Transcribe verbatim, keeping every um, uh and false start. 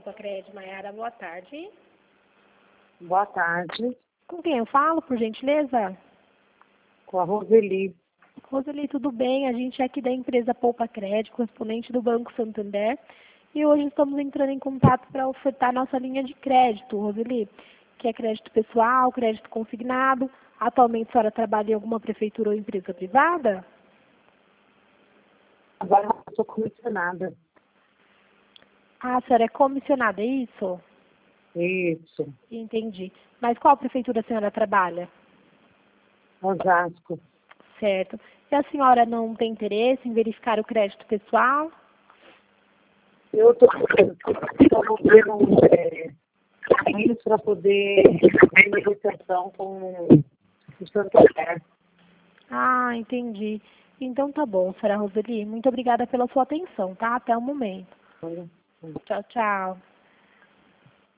Poupa Crédito, Maiara, boa tarde. Boa tarde, Com quem eu falo, por gentileza? com a Roseli. Roseli, tudo bem? A gente é aqui da empresa Poupa Crédito, correspondente do Banco Santander. E hoje estamos entrando em contato para ofertar nossa linha de crédito, Roseli, que é crédito pessoal, crédito consignado. Atualmente a senhora trabalha em alguma prefeitura ou empresa privada? Agora eu estou comissionada. Ah, a senhora é comissionada, é isso? Isso, Entendi. Mas qual prefeitura a senhora trabalha? Osasco. Certo. E a senhora não tem interesse em verificar o crédito pessoal? Eu estou fazendo é, caminhos para poder fazer negociação com o Santander. Ah, entendi. Então tá bom, senhora Roseli. Muito obrigada pela sua atenção, tá? Até o momento. Tchau, tchau.